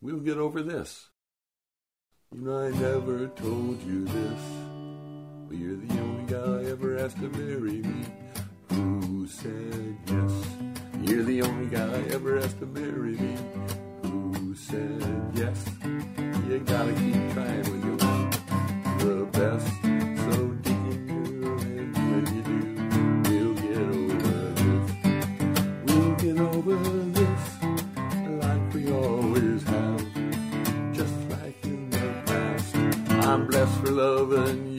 we'll get over this. You know, I never told you this, but you're the only guy I ever asked to marry me. Who said yes? You're the only guy I ever asked to marry me. Who said yes? You gotta keep trying when you want the best. So dig in your and when you do, we'll get over this like we always have, just like in the past. I'm blessed for loving you.